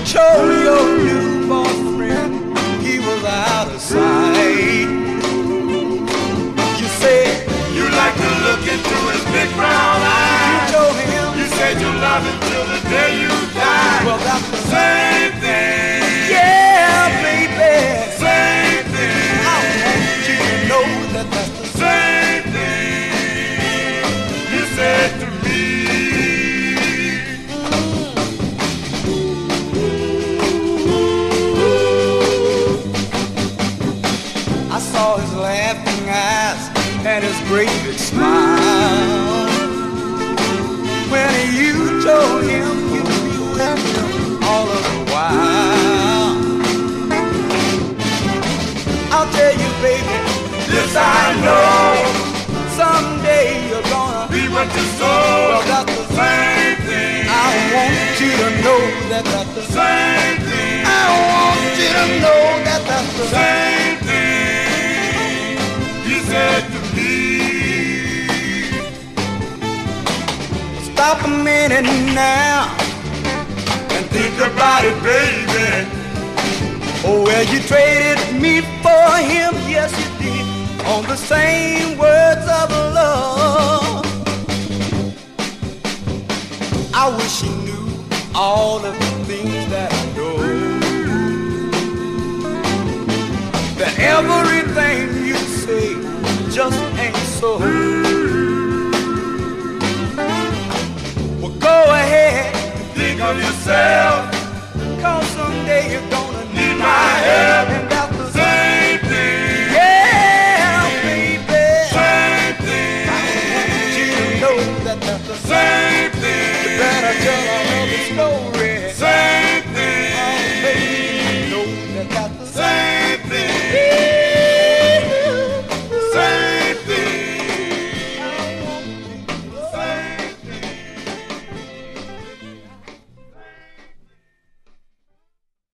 told your new boyfriend he was out of sight. You said You like to look into his big brown eyes. you told him, You said you love him till the day you die. well, that's the Same thing. yeah, baby. Same thing. I want you to know that that's the Same thing. You said to me. I saw his laughing eyes and his great big smile when you told him you'd be with him all of the while. I'll tell you, baby, This I know. someday you're gonna Be what you well, sow. that's the Same thing. I want you to know that that's the Same thing. I want you to know that that's the Same thing. You said to me. Stop a minute now and Think about it, baby. oh, well, you traded me for him, yes you did, on the same words of love. I wish you knew all of the things that I know, that everything you say just ain't so. Well, go ahead, Think of yourself.